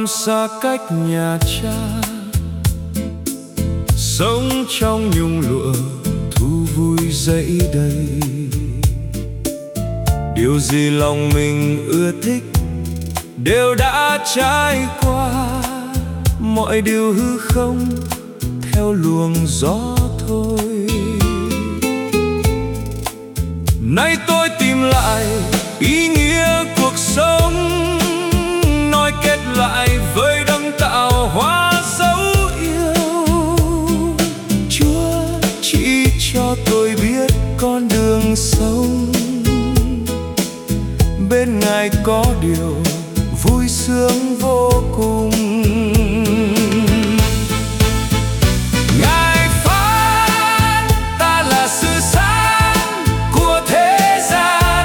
xa cách nhà cha, sống trong nhung lụa thu vui dậy đầy. Điều gì lòng mình ưa thích đều đã trải qua, mọi điều hư không theo luồng gió thôi. Nay tôi tìm lại ý nghĩa cuộc sống, nói kết lại với đấng tạo hóa dấu yêu. Chúa chỉ cho tôi biết con đường sống, bên Ngài có điều vui sướng vô cùng. Ngài phán ta là sự sáng của thế gian,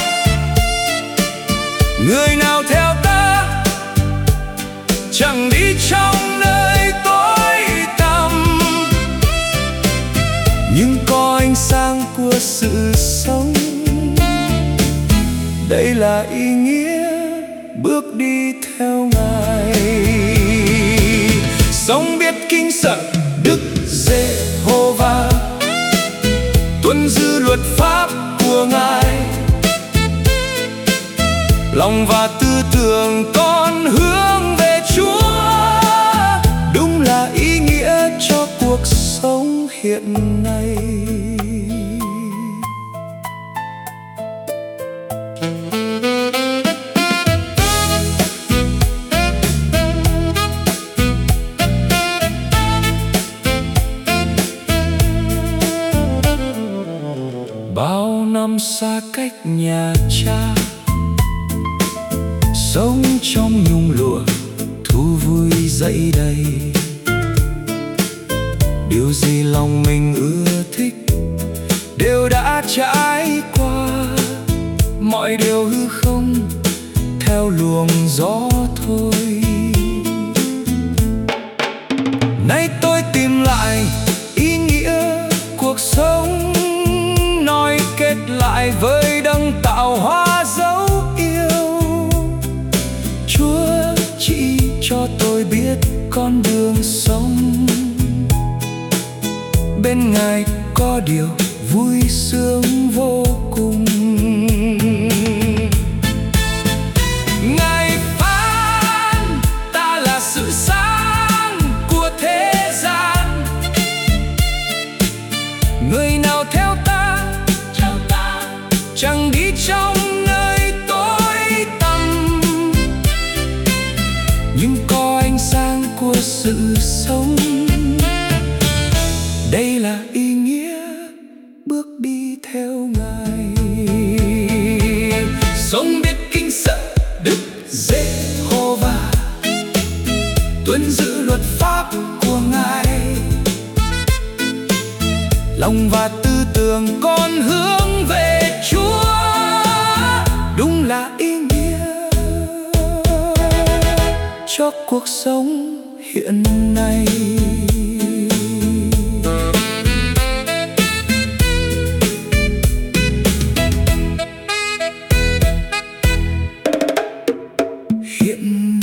người nào theo ta chẳng đi trong nơi tối tăm, nhưng có ánh sáng của sự sống. Đây là ý nghĩa bước đi theo Ngài. Sống biết kính sợ Đức Giê-hô-va, tuân giữ luật pháp của Ngài. Lòng và tư tưởng con hướng về Chúa, đúng là ý nghĩa cho cuộc sống hiện nay. Bao năm xa cách nhà cha, sống trong nhung lụa thu vui dậy đầy. Điều gì lòng mình ưa thích đều đã trải qua, mọi điều hư không theo luồng gió thôi. Nay tôi tìm lại ý nghĩa cuộc sống, nói kết lại với đấng tạo hóa dấu yêu. Chúa chỉ cho tôi biết con đường sống, bên Ngài có điều vui sướng vô cùng. Ngài phán ta là sự sáng của thế gian, người nào theo ta chẳng đi trong nơi tối tăm, nhưng có ánh sáng của sự sống. Đây là ý nghĩa bước đi theo Ngài. Sống biết kính sợ Đức Giê-hô-va, tuân giữ luật pháp của Ngài. Lòng và tư tưởng con hướng về Chúa, đúng là ý nghĩa cho cuộc sống hiện nay. Hiện